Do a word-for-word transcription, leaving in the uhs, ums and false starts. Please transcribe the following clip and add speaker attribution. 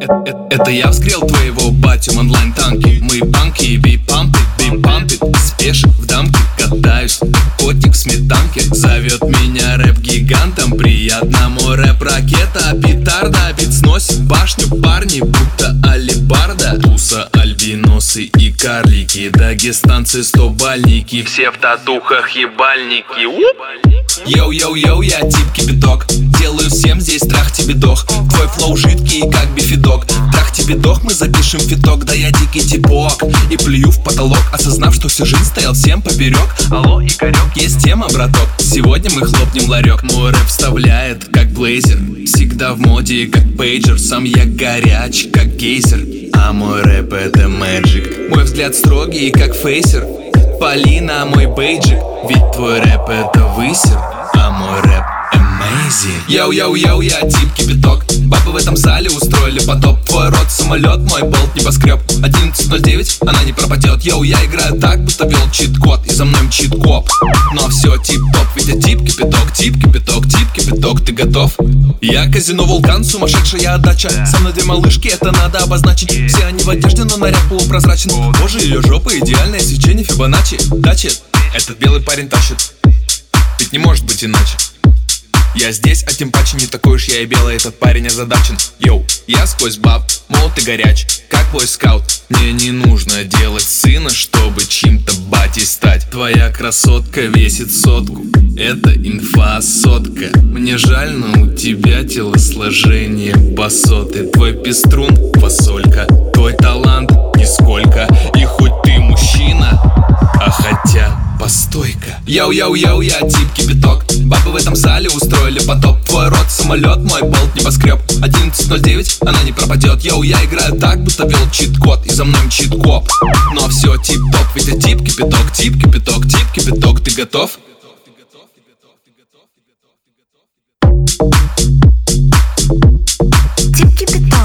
Speaker 1: Это, это я вскрыл твоего батю онлайн-танки. Мы банки и бей-пампы, бей-пампит. Спешит в дамке, катаюсь, котик в сметанке. Зовет меня рэп-гигантом, приятному рэп-ракета. Петарда, бит сносит башню, парни, будто алибарда. Туса, альбиносы и карлики, дагестанцы, стобальники, все в татухах ебальники. Йоу-йоу-йоу, я тип кипяток, делаю всем здесь трах тебе дох. Твой флоу жидкий, как бифидок. Трах тебе дох, мы запишем фиток. Да я дикий типок и плюю в потолок, осознав, что всю жизнь стоял всем поперек. Алло, Игорек, есть тема, браток. Сегодня мы хлопнем ларек. Мой рэп вставляет, как блейзер, всегда в моде, как пейджер. Сам я горяч, как гейзер, а мой рэп это мэджик. Мой взгляд строгий, как фейсер. Полина, мой бейджик, ведь твой рэп это высер, а мой рэп amazing. Йоу-йоу-йоу, я тип кипяток, бабы в этом зале устроили потоп. Твой рот самолет, мой болт небоскреб. Одиннадцать ноль девять, она не пропадет. Йоу, я играю так, будто вел чит-код, и за мной мчит коп. Но все тип-топ, ведь я тип кипяток, тип кипяток, тип кипяток, ты готов? Я казино вулкан, сумасшедшая отдача. Со мной две малышки, это надо обозначить. Все они в одежде, но наряд полупрозрачен. Боже, ее жопа, идеальное сечение Фибоначчи. Дачи, этот белый парень тащит, ведь не может быть иначе. Я здесь, а тем паче не такой уж я и белый, этот парень озадачен. Йоу, я сквозь баб, молод и горяч, как бойскаут. Мне не нужно делать сына, чтобы чьим-то батей стать. Твоя красотка весит сотку, это инфа сотка. Мне жаль, но у тебя телосложение басоты. Твой пеструн фасолька, твой талант нисколько. И хоть ты мужчина, а хотя постой-ка. Йоу-йоу-йоу, я тип кипяток, бабы в этом зале устроили потоп. Твой рот самолет, мой болт небоскреб. Одиннадцать ноль девять, она не пропадет. Йоу, я играю так, будто вел чит-код, и за мной мчит коп. Но все тип-топ, ведь я тип кипяток, тип кипяток, тип кипяток, ты готов?
Speaker 2: Тип кипяток.